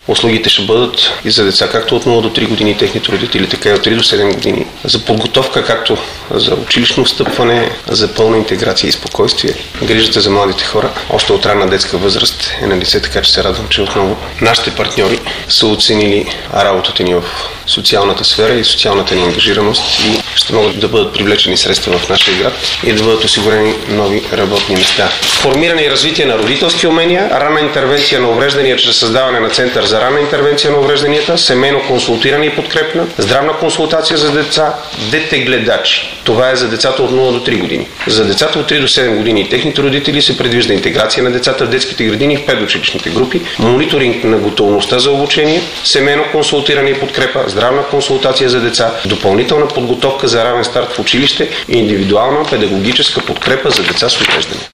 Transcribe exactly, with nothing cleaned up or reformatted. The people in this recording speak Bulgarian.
Услугите ще бъдат и за деца както от нула до три години, техните родители, така и от три до седем години. За подготовка както за училищно встъпване, за пълна интеграция и спокойствие. Грижата за младите хора още от ранна детска възраст е на лице, така че се радвам, че отново нашите партньори са оценили работата ни в социалната сфера и социалната ни ангажираност и ще могат да бъдат привлечени средства в нашия град и да бъдат осигурени нови работни места. Формиране и развитие на родителски умения, ранна интервенция на увреждания чрез създаване на център за ранна интервенция на уврежданията, семейно консултиране и подкрепна, здравна консултация за деца, детегледачи. Това е за децата от нула до три години. За децата от три до седем години и техните родители се предвижда интеграция на децата в детските градини и в предучилищните групи, мониторинг на готовността за обучение, семейно консултиране и подкрепа, здравна консултация за деца, допълнителна подготовка за равен старт в училище и индивидуална педагогическа подкрепа за деца с увреждания.